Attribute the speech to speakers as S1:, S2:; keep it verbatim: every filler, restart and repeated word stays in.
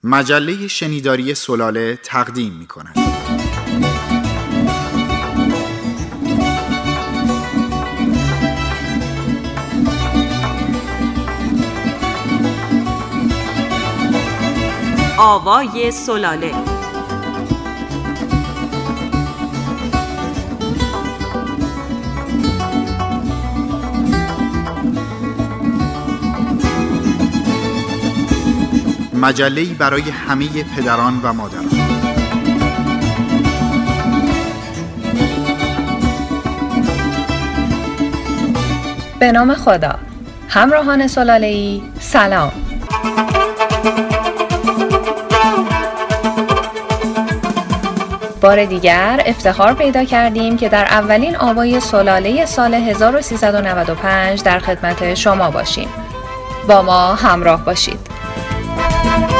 S1: مجله شنیداری سلاله تقدیم می کند.
S2: آوای سلاله.
S1: مجله‌ای برای همه پدران و مادران.
S3: به نام خدا. همراهان سلاله‌ای سلام. بار دیگر افتخار پیدا کردیم که در اولین آوای سلاله سال هزار و سیصد و نود و پنج در خدمت شما باشیم. با ما همراه باشید.